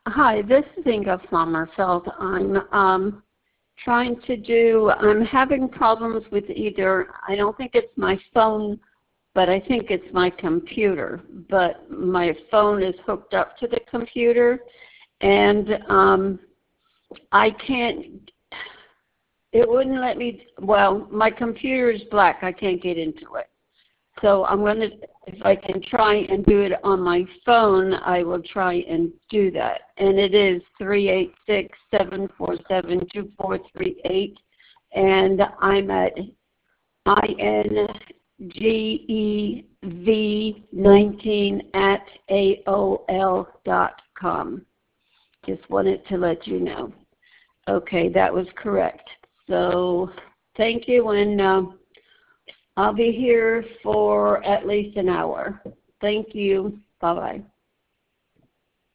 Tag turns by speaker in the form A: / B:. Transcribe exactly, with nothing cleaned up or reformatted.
A: Hi, this is Inga Sommerfeld. I'm um, trying to do, I'm having problems with either, I don't think it's my phone, but I think it's my computer. But my phone is hooked up to the computer, and um, I can't, it wouldn't let me, well, my computer is black. I can't get into it. So I'm going to, if I can try and do it on my phone, I will try and do that. And it is three eight six, seven four seven, two four three eight. And I'm at I N G E V nineteen at A O L dot com. Just wanted to let you know. Okay, that was correct. So thank you, and uh, I'll be here for at least an hour. Thank you. Bye-bye.